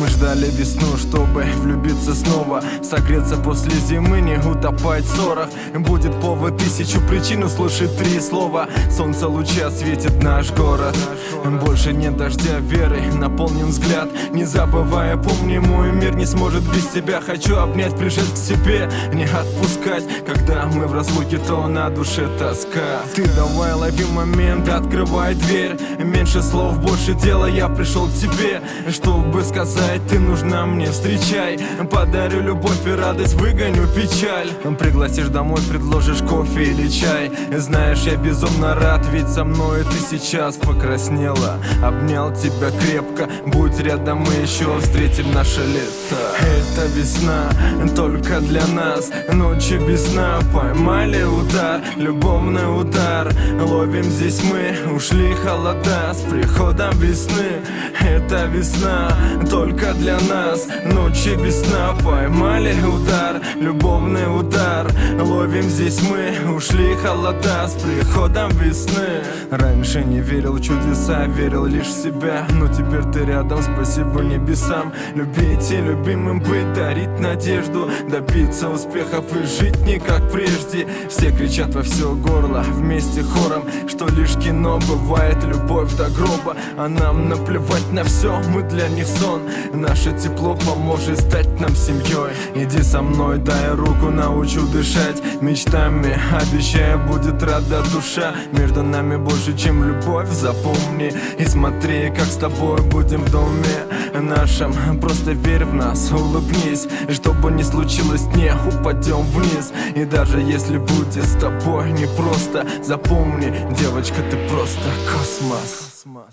Мы ждали весну, чтобы влюбиться снова, согреться после зимы, не утопать в ссорах. Будет повод, тысячу причин услышать три слова. Солнце луча светит наш город. Больше нет дождя веры, наполнен взгляд. Не забывая, помни, мой мир не сможет без тебя. Хочу обнять, прижать к себе, не отпускать. Когда мы в разлуке, то на душе тоска. Ты давай лови момент, открывай дверь. Меньше слов, больше дела, я пришел к тебе. Чтобы сказать, ты нужна мне, встречай. Подарю любовь и радость, выгоню печаль. Пригласишь домой, предложишь кофе или чай. Знаешь, я безумно рад, ведь со мной ты сейчас покраснела. Обнял тебя крепко, будь рядом, мы еще встретим наше лето. Это весна, только для нас. Ночи без сна, поймали удар, любовный удар. Ловим здесь мы, ушли холода с приходом весны. Это весна, только для нас. Ночи без сна, поймали удар, любовный удар. Ловим здесь мы, ушли холода с приходом весны. Раньше не верил в чудеса, верил лишь в себя. Но теперь ты рядом, спасибо небесам. Любить и любимым быть, дарить надежду, добиться успехов и жить не как прежде. Все кричат во все горло, вместе хором, что лишь кино бывает любовь до гроба. А нам наплевать на все, мы для них сон. Наше тепло поможет стать нам семьей. Иди со мной, дай руку, научу дышать мечтами, обещаю, будет рада душа. Между нами больше, чем любовь, запомни. И смотри, как с тобой будем в доме нашем. Просто верь в нас, улыбнись. Что бы ни случилось, не упадем вниз. И даже если будет с тобой непросто, запомни, девочка, ты просто космос.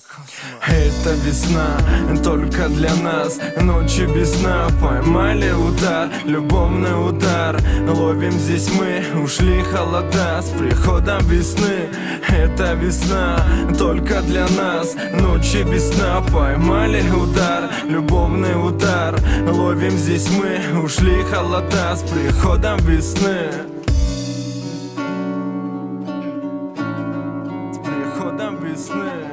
Это весна, только для нас. Ночи без сна, поймали удар, любовный удар. Ловим здесь мы, ушли холода с приходом весны. Это весна, только для нас. Ночи без сна, поймали удар, любовный удар. Ловим здесь мы, ушли холода с приходом весны. С приходом весны.